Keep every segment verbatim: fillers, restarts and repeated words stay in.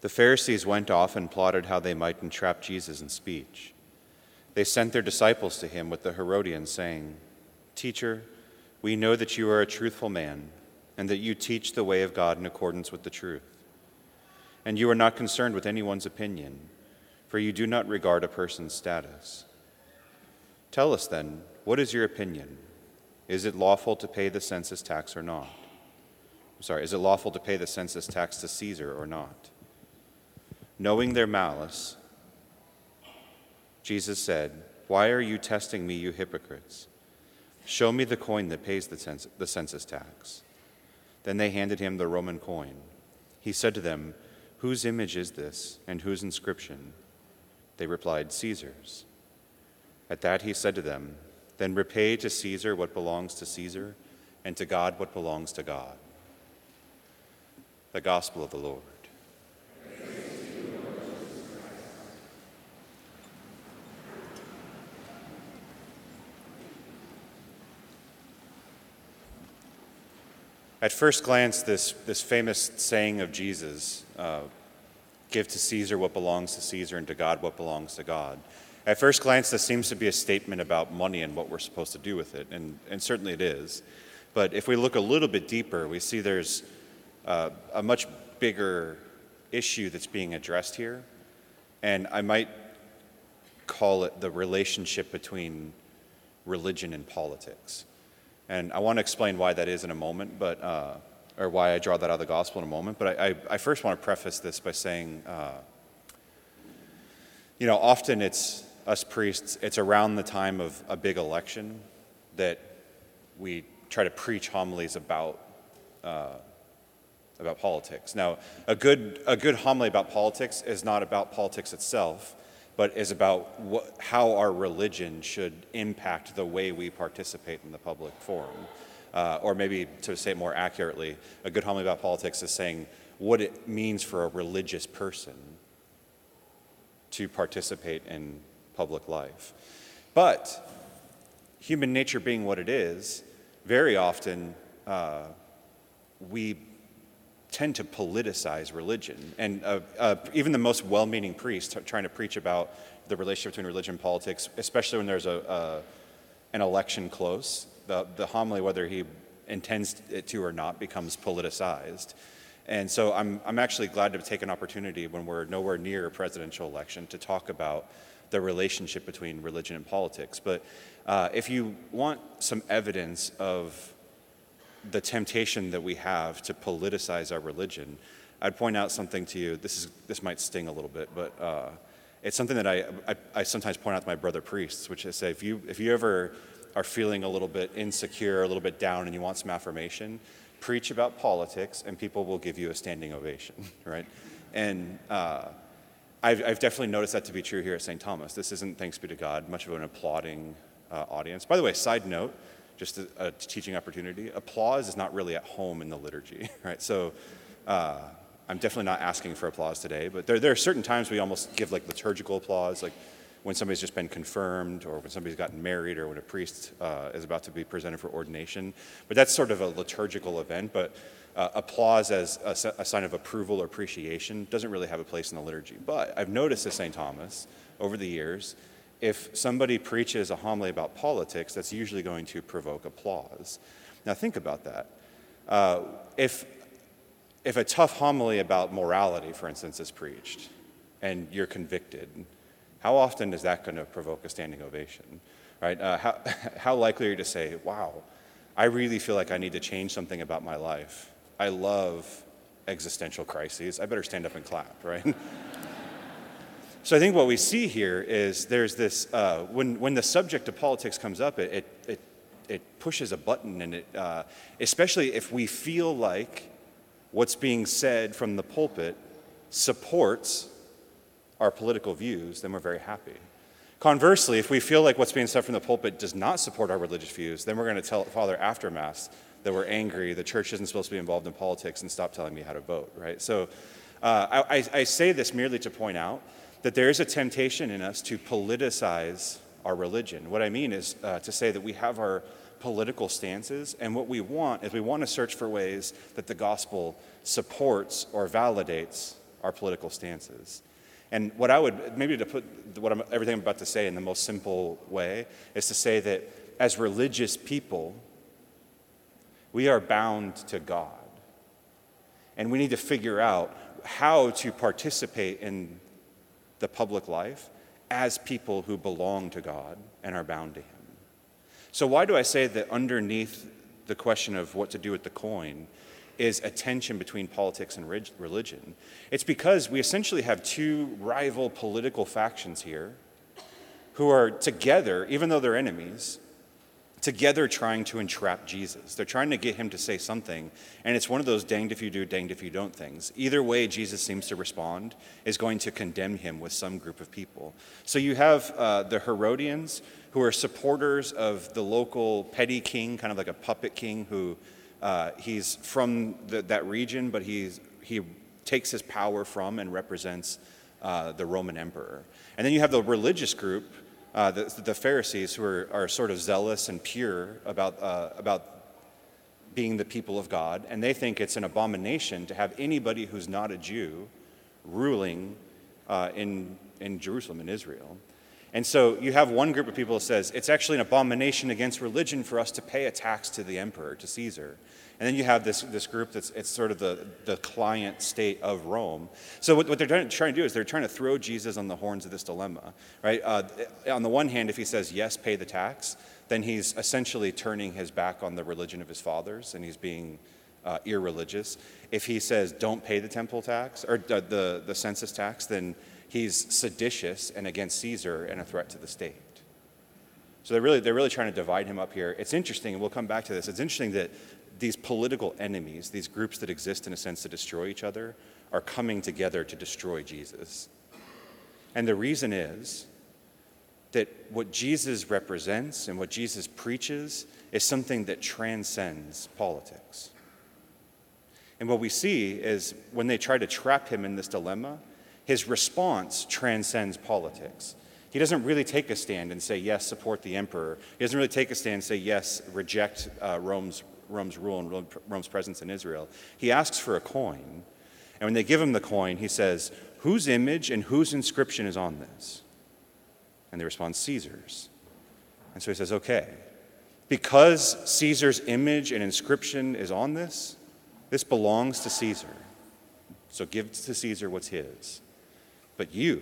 The Pharisees went off and plotted how they might entrap Jesus in speech. They sent their disciples to him with the Herodians, saying, "Teacher, we know that you are a truthful man, and that you teach the way of God in accordance with the truth. And you are not concerned with anyone's opinion, for you do not regard a person's status. Tell us then, what is your opinion? Is it lawful to pay the census tax or not? I'm sorry, is it lawful to pay the census tax to Caesar or not?" Knowing their malice, Jesus said, "Why are you testing me, you hypocrites? Show me the coin that pays the census, the census tax." Then they handed him the Roman coin. He said to them, "Whose image is this, and whose inscription?" They replied, "Caesar's." At that he said to them, "Then repay to Caesar what belongs to Caesar, and to God what belongs to God." The Gospel of the Lord. At first glance, this, this famous saying of Jesus, uh, give to Caesar what belongs to Caesar and to God what belongs to God. At first glance, this seems to be a statement about money and what we're supposed to do with it, and, and certainly it is. But if we look a little bit deeper, we see there's uh, a much bigger issue that's being addressed here, and I might call it the relationship between religion and politics. And I want to explain why that is in a moment, but uh, or why I draw that out of the gospel in a moment. But I, I, I first want to preface this by saying, uh, you know, often it's us priests, it's around the time of a big election that we try to preach homilies about uh, about politics. Now, a good a good homily about politics is not about politics itself, but is about what, how our religion should impact the way we participate in the public forum. Uh, or maybe to say it more accurately, a good homily about politics is saying what it means for a religious person to participate in public life. But human nature being what it is, very often uh, we tend to politicize religion. And uh, uh, even the most well-meaning priest t- trying to preach about the relationship between religion and politics, especially when there's a, uh, an election close, the, the homily, whether he intends it to or not, becomes politicized. And so I'm, I'm actually glad to take an opportunity when we're nowhere near a presidential election to talk about the relationship between religion and politics. But uh, if you want some evidence of the temptation that we have to politicize our religion, I'd point out something to you. This is this might sting a little bit, but uh, it's something that I, I I sometimes point out to my brother priests, which is say if you if you ever are feeling a little bit insecure, a little bit down, and you want some affirmation, preach about politics, and people will give you a standing ovation, right? And uh, I've I've definitely noticed that to be true here at Saint Thomas. This isn't, thanks be to God, much of an applauding uh, audience. By the way, side note. Just a, a teaching opportunity. Applause is not really at home in the liturgy, right? So uh, I'm definitely not asking for applause today, but there, there are certain times we almost give like liturgical applause, like when somebody's just been confirmed or when somebody's gotten married or when a priest uh, is about to be presented for ordination. But that's sort of a liturgical event, but uh, applause as a, a sign of approval or appreciation doesn't really have a place in the liturgy. But I've noticed at Saint Thomas over the years, if somebody preaches a homily about politics, that's usually going to provoke applause. Now think about that. Uh, if, if a tough homily about morality, for instance, is preached, and you're convicted, how often is that going to provoke a standing ovation? Right? Uh, how, how likely are you to say, wow, I really feel like I need to change something about my life. I love existential crises. I better stand up and clap, right? So I think what we see here is there's this, uh, when, when the subject of politics comes up, it, it, it, it pushes a button, and it, uh, especially if we feel like what's being said from the pulpit supports our political views, then we're very happy. Conversely, if we feel like what's being said from the pulpit does not support our religious views, then we're going to tell Father after Mass that we're angry, the church isn't supposed to be involved in politics, and stop telling me how to vote, right? So uh, I, I say this merely to point out that there is a temptation in us to politicize our religion. What I mean is uh, to say that we have our political stances, and what we want is we want to search for ways that the gospel supports or validates our political stances. And what I would, maybe to put what I'm, everything I'm about to say in the most simple way, is to say that as religious people, we are bound to God. And we need to figure out how to participate in the public life as people who belong to God and are bound to Him. So why do I say that underneath the question of what to do with the coin is a tension between politics and religion? It's because we essentially have two rival political factions here who are together, even though they're enemies, together trying to entrap Jesus. They're trying to get him to say something, and it's one of those danged if you do, danged if you don't things. Either way Jesus seems to respond is going to condemn him with some group of people. So you have uh, the Herodians, who are supporters of the local petty king, kind of like a puppet king who uh, he's from the, that region, but he's, he takes his power from and represents uh, the Roman emperor. And then you have the religious group, Uh, the, the Pharisees, who are, are sort of zealous and pure about, uh, about being the people of God, and they think it's an abomination to have anybody who's not a Jew ruling uh, in, in Jerusalem, in Israel. And so you have one group of people that says it's actually an abomination against religion for us to pay a tax to the emperor, to Caesar. And then you have this, this group that's it's sort of the, the client state of Rome. So what, what they're trying, trying to do is they're trying to throw Jesus on the horns of this dilemma, right? Uh, on the one hand, if he says, yes, pay the tax, then he's essentially turning his back on the religion of his fathers, and he's being uh, irreligious. If he says, don't pay the temple tax, or uh, the, the census tax, then he's seditious and against Caesar and a threat to the state. So they're really, they're really trying to divide him up here. It's interesting, and we'll come back to this, it's interesting that these political enemies, these groups that exist in a sense to destroy each other, are coming together to destroy Jesus. And the reason is that what Jesus represents and what Jesus preaches is something that transcends politics. And what we see is when they try to trap him in this dilemma, his response transcends politics. He doesn't really take a stand and say, yes, support the emperor. He doesn't really take a stand and say, yes, reject uh, Rome's Rome's rule and Rome's presence in Israel. He asks for a coin, and when they give him the coin, he says, whose image and whose inscription is on this? And they respond, Caesar's. And so he says, okay, because Caesar's image and inscription is on this, this belongs to Caesar. So give to Caesar what's his. But you,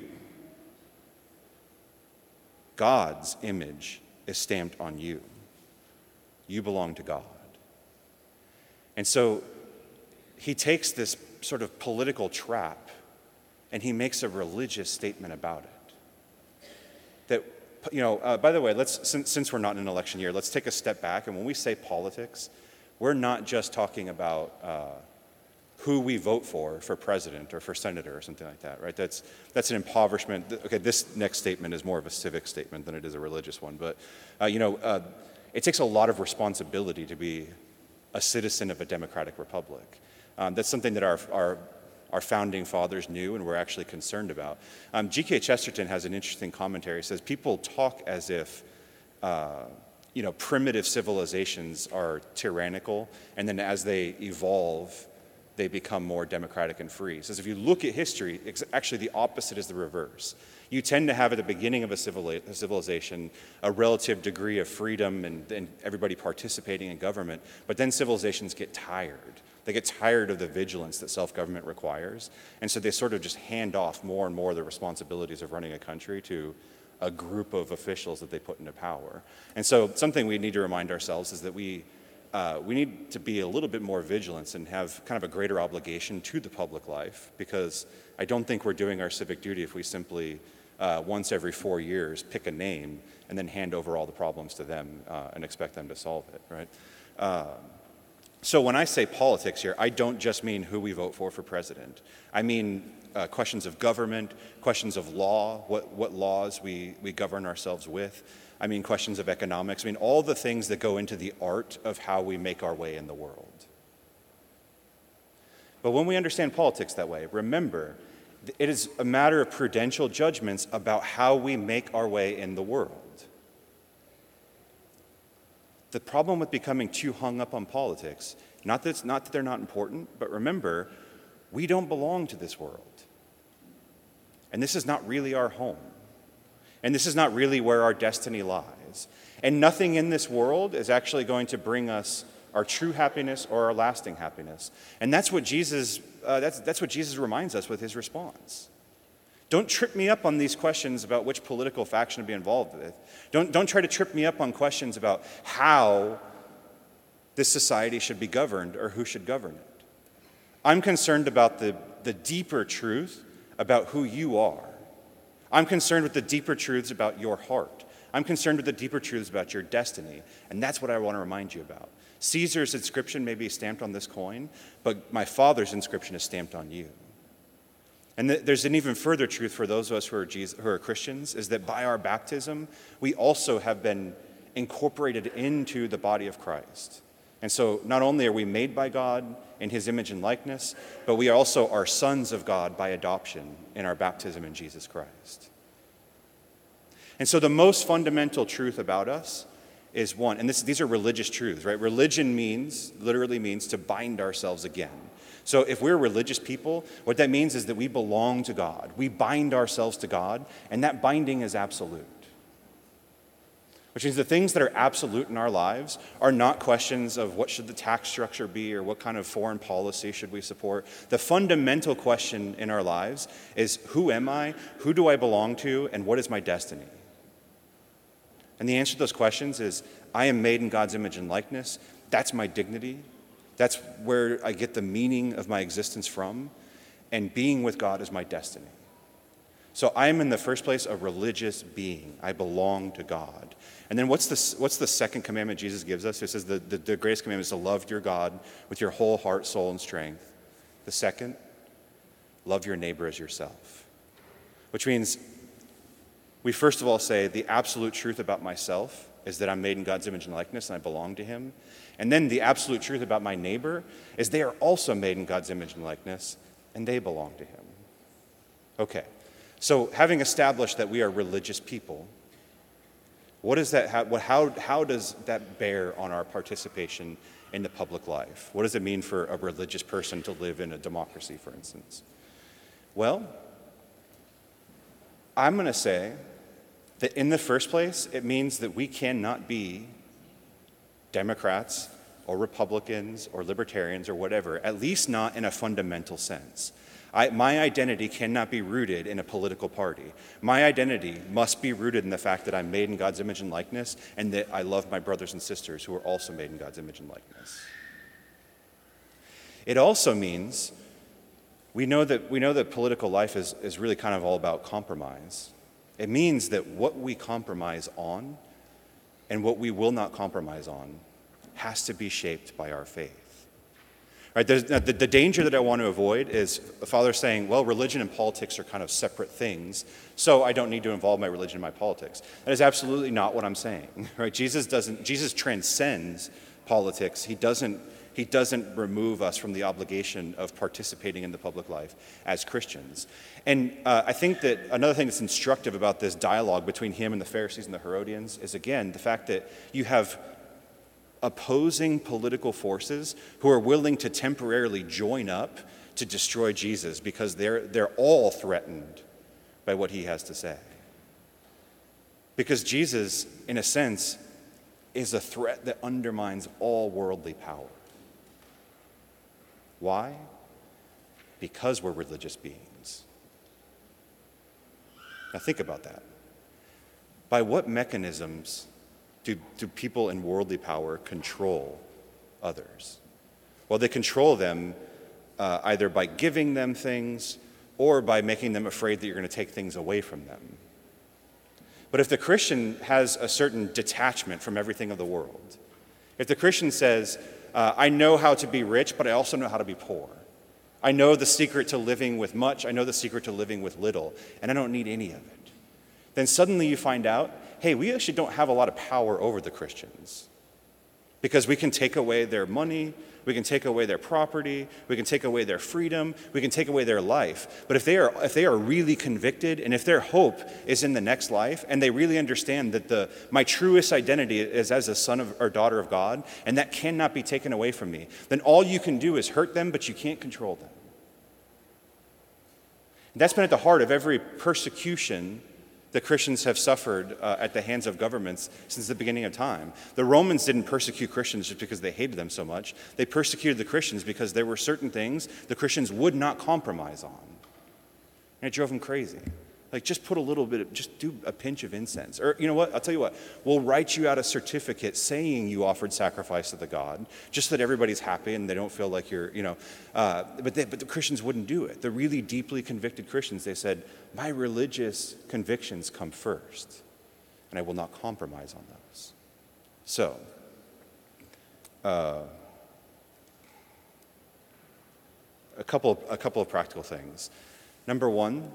God's image is stamped on you. You belong to God. And so he takes this sort of political trap and he makes a religious statement about it. That, you know, uh, by the way, let's since, since we're not in an election year, let's take a step back. And when we say politics, we're not just talking about uh, who we vote for, for president or for senator or something like that, right? That's, that's an impoverishment. Okay, this next statement is more of a civic statement than it is a religious one. But, uh, you know, uh, it takes a lot of responsibility to be a citizen of a democratic republic. Um, that's something that our, our, our founding fathers knew and were actually concerned about. Um, G K Chesterton has an interesting commentary. He says, people talk as if uh, you know, primitive civilizations are tyrannical, and then as they evolve, they become more democratic and free. He says, if you look at history, it's actually the opposite is the reverse. You tend to have at the beginning of a civilization a relative degree of freedom and, and everybody participating in government, but then civilizations get tired. They get tired of the vigilance that self-government requires, and so they sort of just hand off more and more of the responsibilities of running a country to a group of officials that they put into power. And so something we need to remind ourselves is that we Uh, we need to be a little bit more vigilant and have kind of a greater obligation to the public life, because I don't think we're doing our civic duty if we simply, uh, once every four years, pick a name and then hand over all the problems to them uh, and expect them to solve it, right? Uh, so when I say politics here, I don't just mean who we vote for for president. I mean uh, questions of government, questions of law, what, what laws we, we govern ourselves with. I mean questions of economics. I mean all the things that go into the art of how we make our way in the world. But when we understand politics that way, remember, it is a matter of prudential judgments about how we make our way in the world. The problem with becoming too hung up on politics, not that, it's, not that they're not important, but remember, we don't belong to this world. And this is not really our home. And this is not really where our destiny lies. And nothing in this world is actually going to bring us our true happiness or our lasting happiness. And that's what Jesus, uh, that's, that's what Jesus reminds us with his response. Don't trip me up on these questions about which political faction to be involved with. Don't, don't try to trip me up on questions about how this society should be governed or who should govern it. I'm concerned about the, the deeper truth about who you are. I'm concerned with the deeper truths about your heart. I'm concerned with the deeper truths about your destiny. And that's what I want to remind you about. Caesar's inscription may be stamped on this coin, but my Father's inscription is stamped on you. And th- there's an even further truth for those of us who are, Jesus, who are Christians, is that by our baptism, we also have been incorporated into the body of Christ. And so not only are we made by God in his image and likeness, but we also are sons of God by adoption in our baptism in Jesus Christ. And so the most fundamental truth about us is one, and this, these are religious truths, right? Religion means, literally means to bind ourselves again. So if we're religious people, what that means is that we belong to God. We bind ourselves to God, and that binding is absolute. Which means the things that are absolute in our lives are not questions of what should the tax structure be or what kind of foreign policy should we support. The fundamental question in our lives is, who am I, who do I belong to, and what is my destiny? And the answer to those questions is, I am made in God's image and likeness. That's my dignity. That's where I get the meaning of my existence from. And being with God is my destiny. So I am in the first place a religious being. I belong to God. And then what's the, what's the second commandment Jesus gives us? It says the, the, the greatest commandment is to love your God with your whole heart, soul, and strength. The second, love your neighbor as yourself. Which means we first of all say the absolute truth about myself is that I'm made in God's image and likeness and I belong to him. And then the absolute truth about my neighbor is they are also made in God's image and likeness and they belong to him. Okay, so having established that we are religious people, what does that have, what, how, how does that bear on our participation in the public life? What does it mean for a religious person to live in a democracy, for instance? Well, I'm going to say that in the first place, it means that we cannot be Democrats or Republicans or Libertarians or whatever, at least not in a fundamental sense. I, my identity cannot be rooted in a political party. My identity must be rooted in the fact that I'm made in God's image and likeness and that I love my brothers and sisters who are also made in God's image and likeness. It also means we know that, we know that political life is, is really kind of all about compromise. It means that what we compromise on and what we will not compromise on has to be shaped by our faith. Right, the, the, the danger that I want to avoid is a father saying, well, religion and politics are kind of separate things, so I don't need to involve my religion in my politics. That is absolutely not what I'm saying. Right? Jesus doesn't, Jesus transcends politics. He doesn't, he doesn't remove us from the obligation of participating in the public life as Christians. And uh, I think that another thing that's instructive about this dialogue between him and the Pharisees and the Herodians is, again, the fact that you have opposing political forces who are willing to temporarily join up to destroy Jesus because they're, they're all threatened by what he has to say. Because Jesus, in a sense, is a threat that undermines all worldly power. Why? Because we're religious beings. Now think about that. By what mechanisms Do, do people in worldly power control others? Well, they control them uh, either by giving them things or by making them afraid that you're going to take things away from them. But if the Christian has a certain detachment from everything of the world, if the Christian says, uh, I know how to be rich, but I also know how to be poor. I know the secret to living with much, I know the secret to living with little, and I don't need any of it. Then suddenly you find out, hey, we actually don't have a lot of power over the Christians because we can take away their money, we can take away their property, we can take away their freedom, we can take away their life. But if they are if they are really convicted and if their hope is in the next life and they really understand that the my truest identity is as a son of, or daughter of God and that cannot be taken away from me, then all you can do is hurt them, but you can't control them. And that's been at the heart of every persecution that Christians have suffered uh, at the hands of governments since the beginning of time. The Romans didn't persecute Christians just because they hated them so much. They persecuted the Christians because there were certain things the Christians would not compromise on. And it drove them crazy. Like, just put a little bit of, just do a pinch of incense. Or, you know what, I'll tell you what, we'll write you out a certificate saying you offered sacrifice to the God, just so that everybody's happy and they don't feel like you're, you know, uh, but, they, but the Christians wouldn't do it. The really deeply convicted Christians, they said, my religious convictions come first, and I will not compromise on those. So, uh, a couple, a couple of practical things. Number one,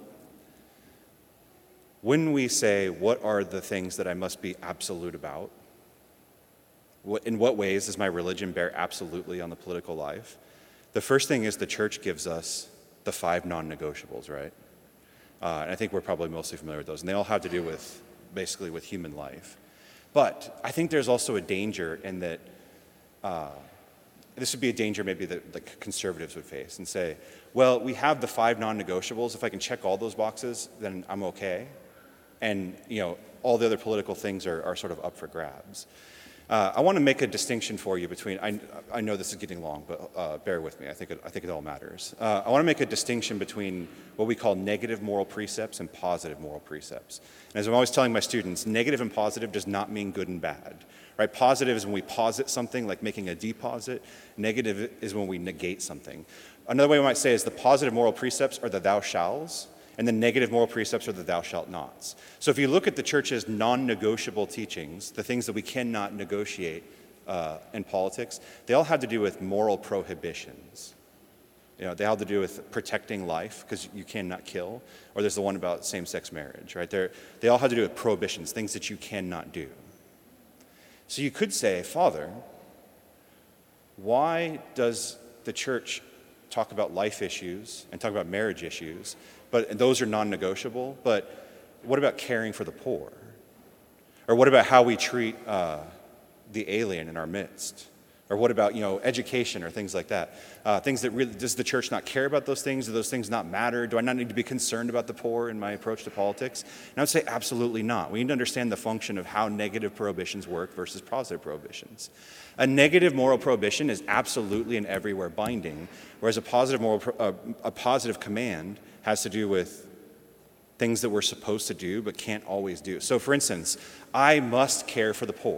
when we say, what are the things that I must be absolute about? What, in what ways does my religion bear absolutely on the political life? The first thing is the church gives us the five non-negotiables, right? Uh, and I think we're probably mostly familiar with those. And they all have to do with, basically, with human life. But I think there's also a danger in that, uh, this would be a danger maybe that like conservatives would face and say, well, we have the five non-negotiables. If I can check all those boxes, then I'm okay. And, you know, all the other political things are, are sort of up for grabs. Uh, I want to make a distinction for you between, I, I know this is getting long, but uh, bear with me. I think it, I think it all matters. Uh, I want to make a distinction between what we call negative moral precepts and positive moral precepts. And as I'm always telling my students, negative and positive does not mean good and bad. Right? Positive is when we posit something, like making a deposit. Negative is when we negate something. Another way we might say is the positive moral precepts are the thou shalls, and the negative moral precepts are the thou shalt nots. So if you look at the church's non-negotiable teachings, the things that we cannot negotiate uh, in politics, they all have to do with moral prohibitions. You know, they have to do with protecting life, because you cannot kill, or there's the one about same-sex marriage, right? They're, they all have to do with prohibitions, things that you cannot do. So you could say, Father, why does the church talk about life issues and talk about marriage issues, but those are non-negotiable, but what about caring for the poor? Or what about how we treat uh, the alien in our midst? Or what about, you know, education or things like that? Uh, things that really, does the church not care about those things? Do those things not matter? Do I not need to be concerned about the poor in my approach to politics? And I would say absolutely not. We need to understand the function of how negative prohibitions work versus positive prohibitions. A negative moral prohibition is absolutely and everywhere binding, whereas a positive moral, pro- uh, a positive command has to do with things that we're supposed to do but can't always do. So for instance, I must care for the poor.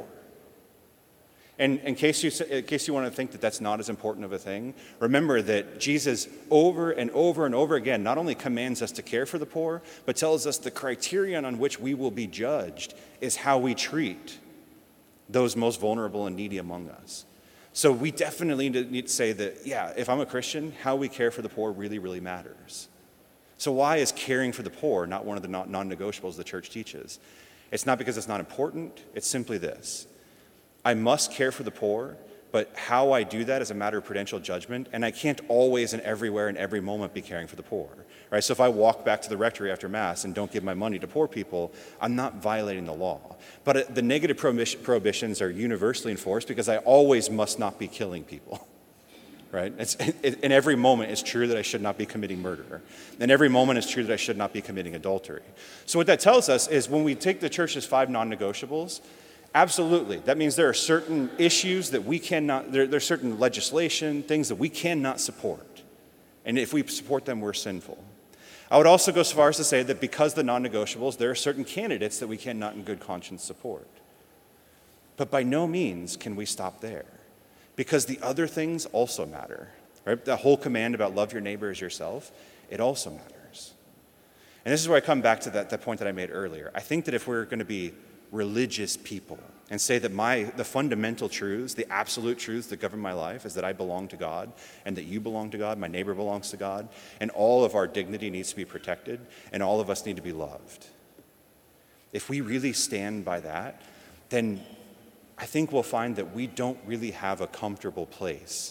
And in case you in case you want to think that that's not as important of a thing, remember that Jesus over and over and over again not only commands us to care for the poor, but tells us the criterion on which we will be judged is how we treat those most vulnerable and needy among us. So we definitely need to say that, yeah, if I'm a Christian, how we care for the poor really, really matters. So why is caring for the poor not one of the non-negotiables the church teaches? It's not because it's not important. It's simply this. I must care for the poor, but how I do that is a matter of prudential judgment, and I can't always and everywhere and every moment be caring for the poor. Right? So if I walk back to the rectory after Mass and don't give my money to poor people, I'm not violating the law. But the negative prohibitions are universally enforced because I always must not be killing people. Right? It's, it, in every moment, it's true that I should not be committing murder. In every moment, it's true that I should not be committing adultery. So what that tells us is when we take the church's five non-negotiables, absolutely, that means there are certain issues that we cannot, there, there's certain legislation, things that we cannot support. And if we support them, we're sinful. I would also go so far as to say that because the non-negotiables, there are certain candidates that we cannot in good conscience support. But by no means can we stop there. Because the other things also matter, right? The whole command about love your neighbor as yourself, it also matters. And this is where I come back to that, that point that I made earlier. I think that if we're going to be religious people and say that my the fundamental truths, the absolute truths that govern my life is that I belong to God and that you belong to God, my neighbor belongs to God, and all of our dignity needs to be protected and all of us need to be loved. If we really stand by that, then I think we'll find that we don't really have a comfortable place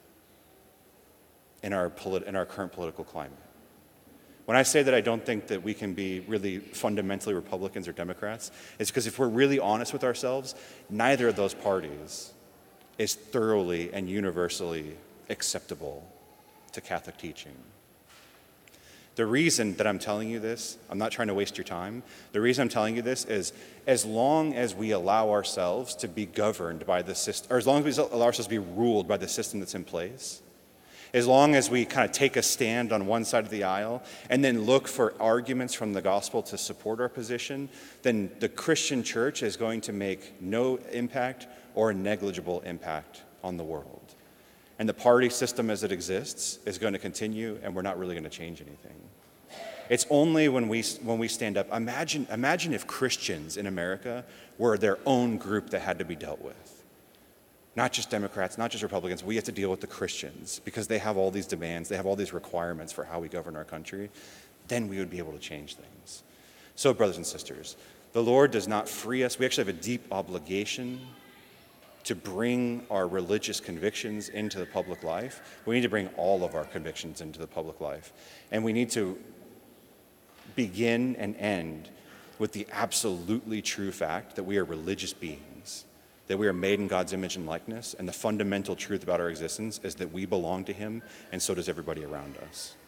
in our polit- in our current political climate. When I say that I don't think that we can be really fundamentally Republicans or Democrats, it's because if we're really honest with ourselves, neither of those parties is thoroughly and universally acceptable to Catholic teaching. The reason that I'm telling you this, I'm not trying to waste your time. The reason I'm telling you this is as long as we allow ourselves to be governed by the system, or as long as we allow ourselves to be ruled by the system that's in place, as long as we kind of take a stand on one side of the aisle and then look for arguments from the gospel to support our position, then the Christian church is going to make no impact or a negligible impact on the world. And the party system as it exists is going to continue, and we're not really going to change anything. It's only when we when we stand up. Imagine, imagine if Christians in America were their own group that had to be dealt with. Not just Democrats, not just Republicans. We have to deal with the Christians because they have all these demands. They have all these requirements for how we govern our country. Then we would be able to change things. So, brothers and sisters, the Lord does not free us. We actually have a deep obligation to bring our religious convictions into the public life. We need to bring all of our convictions into the public life. And we need to begin and end with the absolutely true fact that we are religious beings, that we are made in God's image and likeness, and the fundamental truth about our existence is that we belong to Him, and so does everybody around us.